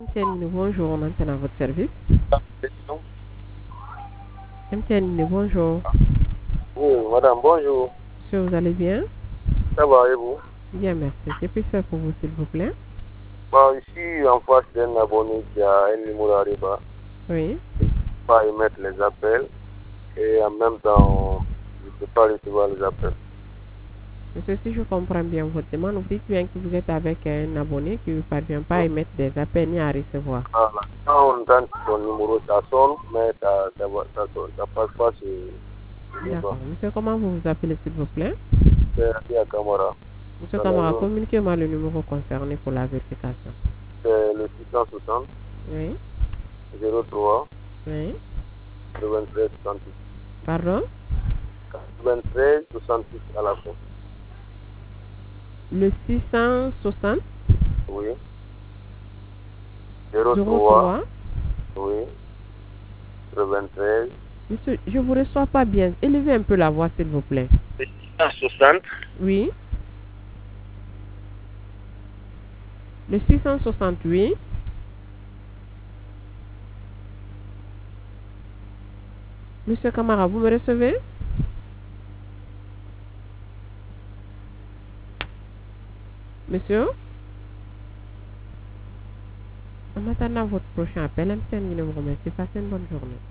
MTN, bonjour, on entend à votre service. MTN, bonjour. Oui, madame, bonjour. Monsieur, vous allez bien? Ça va et vous? Bien, merci. Que puis-je faire pour vous, s'il vous plaît? Bon, ici, en face d'un abonné qui a un numéro à Riba, Oui. il ne peut pas émettre les appels et en même temps, il ne peut pas recevoir les appels. Monsieur, si je comprends bien votre demande, vous dites bien que vous êtes avec un abonné qui ne parvient pas à émettre des appels ni à recevoir. Voilà. Quand on donne son numéro, ça sonne, mais ça passe pas sur Riba. D'accord. Monsieur, comment vous vous appelez, s'il vous plaît? C'est à Camara. Monsieur Dans la Camara, zone, communiquez-moi le numéro concerné pour la vérification. c'est le 660 Oui. 03 Oui. 93 66. Pardon? 93 66 à la fin. Le 660 Oui. 03, 03. oui. 93. Monsieur, je ne vous reçois pas bien. Élevez un peu la voix, s'il vous plaît. 660. Oui. Le 668. Monsieur Camara, vous me recevez? Monsieur? En attendant votre prochain appel, MTN, vous me remercie. Passez une bonne journée.